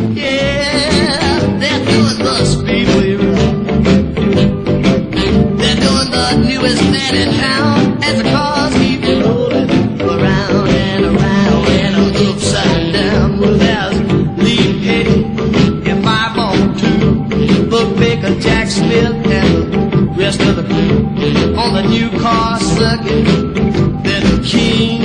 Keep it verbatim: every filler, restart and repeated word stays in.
Yeah, they're doing the Speedway Run. They're doing the newest man in town as the cars keep rolling around and around and upside down. Well, there's Lee Petty in five on two, Buck Baker, Jack Smith, and the rest of the crew on the new car circuit. They're the king